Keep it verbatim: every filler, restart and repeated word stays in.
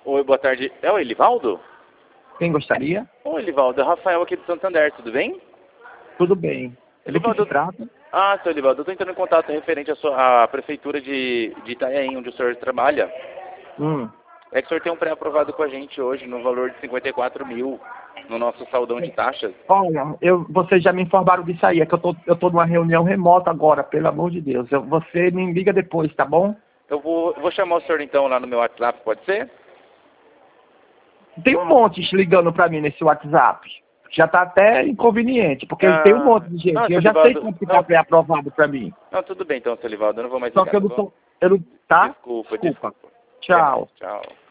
Oi, boa tarde. É o Elivaldo? Quem gostaria? Oi, Elivaldo. É o Rafael aqui do Santander, tudo bem? Tudo bem. Do que se trata? Ah, seu Elivaldo, eu estou entrando em contato referente à, sua, à prefeitura de, de Itanhaém, onde o senhor trabalha. Hum. É que o senhor tem um pré-aprovado com a gente hoje no valor de cinquenta e quatro mil no nosso saldão de taxas. Olha, eu, vocês já me informaram disso aí, é que eu tô, eu tô numa reunião remota agora, pelo amor de Deus. Eu, você me liga depois, tá bom? Eu vou, vou chamar o senhor então lá no meu WhatsApp, pode ser? Tem um monte ligando pra mim nesse WhatsApp. Já tá até inconveniente, porque Ah, tem um monte de gente. não, Eu seu já sei Elivaldo, quanto que tá não, pré-aprovado pra mim. não, tudo bem então, seu Elivaldo, eu não vou mais Só ligar, que eu tá não bom? tô. Eu não, tá? Desculpa, Desculpa. desculpa. Até mais, Tchau. tchau.